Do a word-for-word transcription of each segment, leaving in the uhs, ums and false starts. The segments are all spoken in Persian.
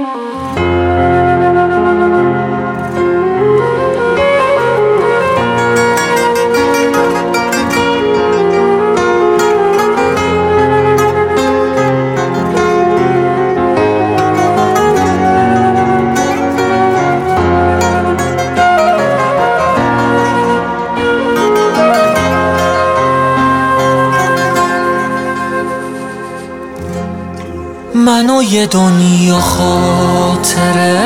من و یه دنیا خاطره،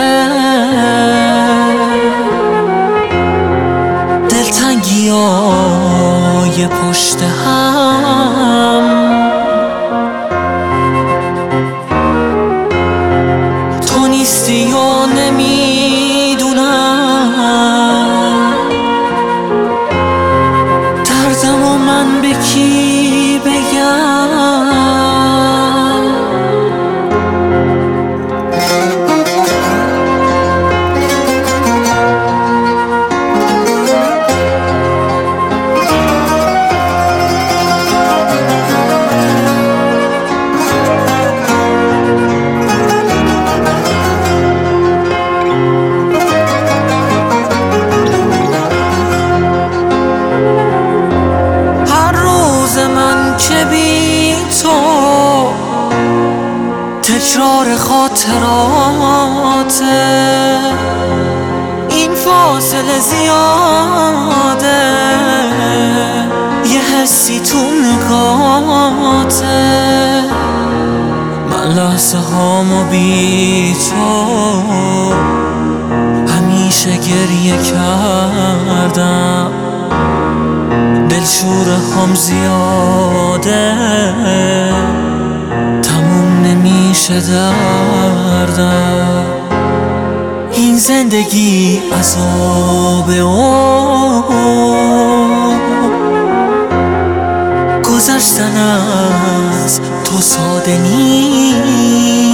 دلتنگی های پشت هم، تو نیستی و نمیدونم دردم و من به کی بگم. که بی تو تکرار خاطراته، این فاصله زیاده، یه حسی تو نگاته. من لحظه هامو بی تو همیشه گریه کردم، دلشوره هم زیاده، تموم نمیشه دردم. این زندگی عذابه و گذشتن از تو ساده نیست.